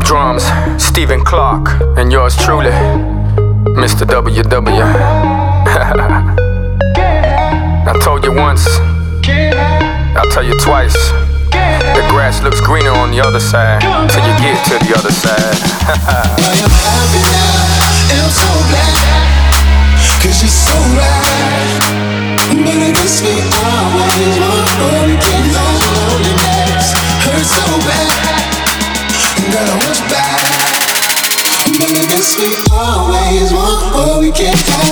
drums, Stephen Clark, and yours truly, Mr. WW. I told you once, I'll tell you twice. The grass looks greener on the other side till you get to the other side. I am happy now, and I'm so glad, 'cause you're so right. But it makes me always want we can go loneliness. Hurt so bad, girl, I want you back. But it makes me always want we can go.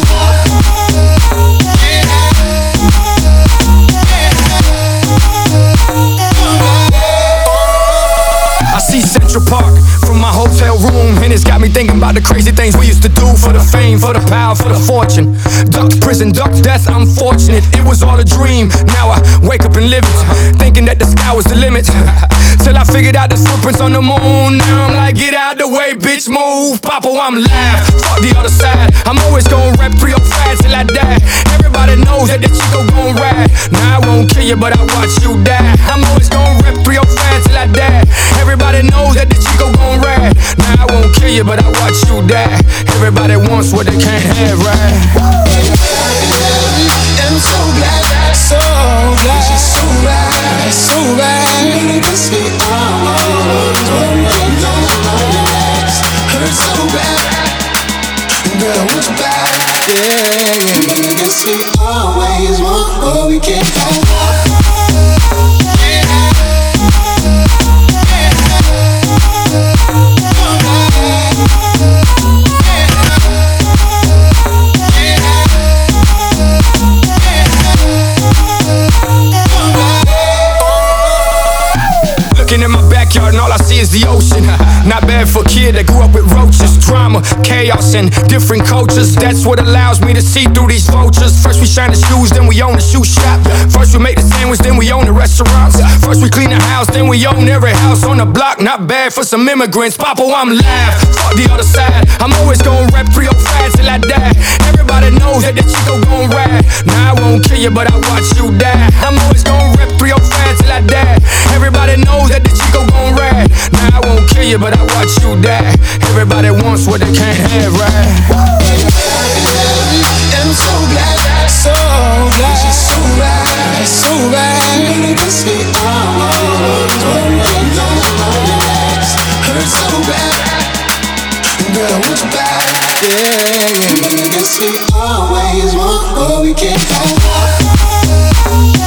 I see Central Park from my hotel room, and it's got me thinking about the crazy things we used to do for the fame, for the power, for the fortune. Ducked prison, ducked death, I'm fortunate. It was all a dream. Now I wake up and live it, thinking that the sky was the limit. Till I figured out the footprints on the moon. Now I'm like, get out the way, bitch, move. Papa, I'm live. Fuck the other side. I'm always gonna rep 305 till I die. Everybody knows that the Chico gon' ride. Now I won't kill you, but I watch you die. I'm always gonna rep 305 till I die. Everybody knows that the Chico gon' ride. Now I won't kill you, but I watch you die. Everybody wants what they can't have, right? And I'm so glad, so glad. She's so right, so right. It makes me always want we can go loneliness. Hurt so bad, girl, I want you back. Yeah. It makes me always want we can go. Looking in my backyard and all I see is the ocean. Not bad for a kid that grew up with roaches. Drama, chaos, and different cultures. That's what allows me to see through these vultures. First we shine the shoes, then we own the shoe shop. First we make the sandwich, then we own the restaurants. First we clean the house, then we own every house on the block. Not bad for some immigrants. Papa, I'm live. Fuck the other side. I'm always gonna rep 305 till I die. Everybody knows that the Chico gon' ride. Now I won't kill you, but I watch you die. I'm always gonna rep 305 till I die. Everybody knows that the Chico gon' ride. Now I won't kill you, but I watch you die. Everybody wants what they can't have, right? And I'm so glad, so glad. She's so right, so right. It makes me always want we can go loneliness. Hurt so bad, girl, I want you back. Yeah. It makes me always want we can go.